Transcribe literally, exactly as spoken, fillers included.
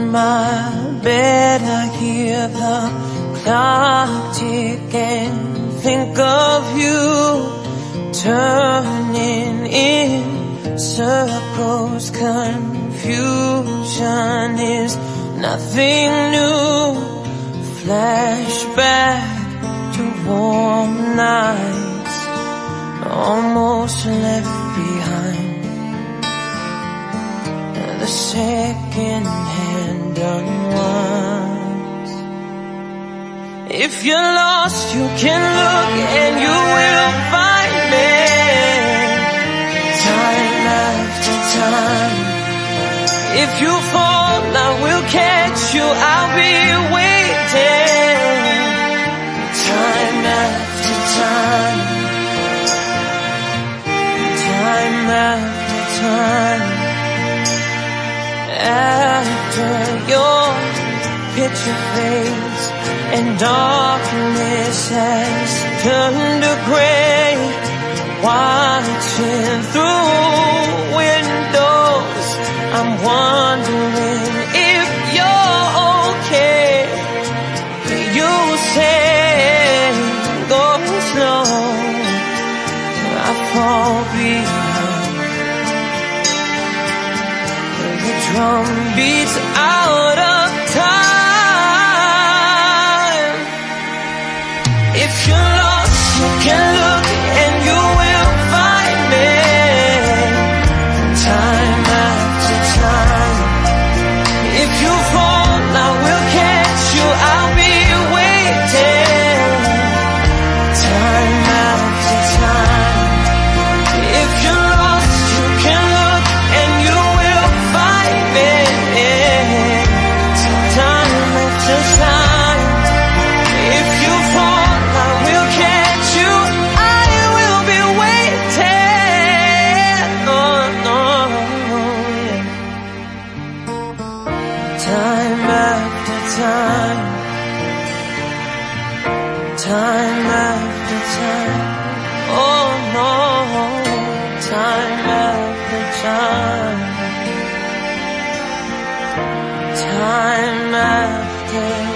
my bed I hear the clock tick and think of you turning in circles. Confusion is nothing new. Flashback to warm nights almost left behind. The second hand unwinds. If you're lost, you can look and you will find me. Time after time. If you fall, I will catch you. I'll be waiting. Time after time. Time after time. After your picture fades and darkness has turned to gray, watching through windows, I'm wondering if you're okay. You say go slow, I fall behind. The drum beats out of time. If you're lost, you can look and you will find me. Time after time. If you fall, I will catch you. I'll be waiting. Time after time. If you're lost, you can look and you will find me. Time after time. If you fall, I will catch you. I will be waiting. Oh, no, yeah. Time after time. Time after time. Oh no. Time after time. Time after